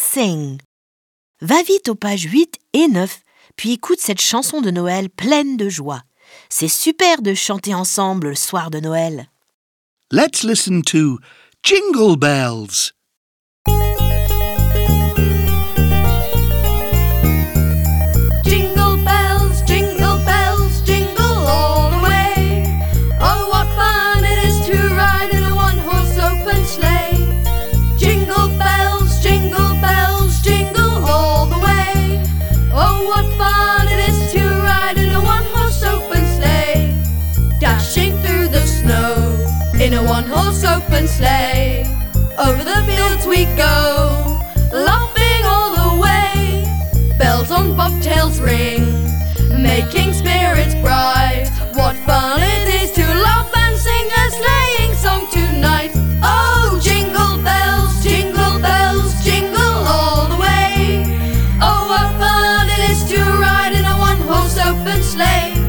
sing. Va vite aux pages 8 et 9, puis écoute cette chanson de Noël pleine de joie. C'est super de chanter ensemble le soir de Noël. Let's listen to Jingle Bells. Jingle bells, jingle all the way. Oh, what fun it is to ride in a one-horse open sleigh. Jingle bells, jingle all the way. Oh, what fun it is to ride in a one-horse open sleigh. Dashing through the snow in a one-horse open sleigh. Over the fields we go, laughing all the way. Bells on bobtails ring, making spirits bright. What fun it is to laugh and sing a sleighing song tonight. Oh, jingle bells, jingle all the way. Oh, what fun it is to ride in a one-horse open sleigh.